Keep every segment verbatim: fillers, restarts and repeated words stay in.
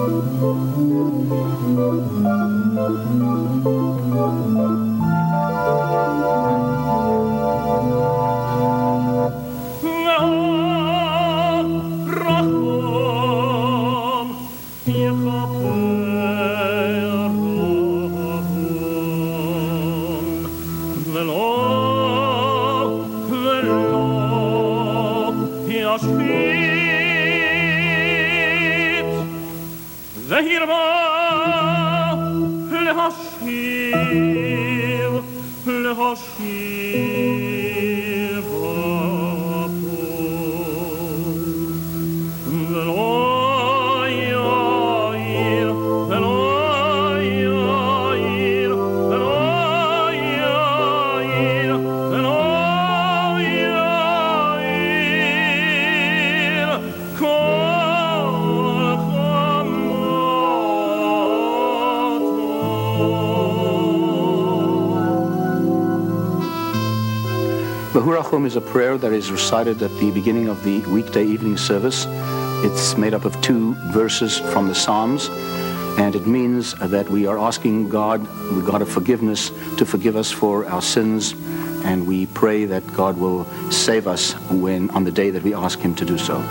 Bahurachum is a prayer that is recited at the beginning of the weekday evening service. It's made up of two verses from the Psalms, and it means that we are asking God, the God of forgiveness, to forgive us for our sins, and we pray that God will save us when on the day that we ask Him to do so.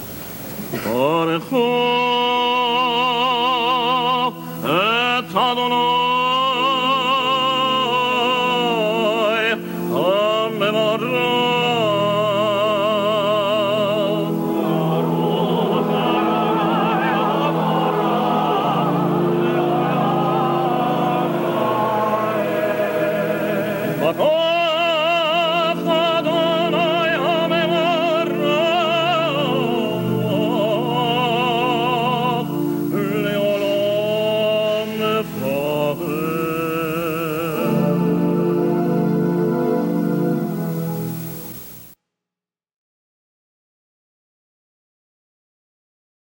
Adonai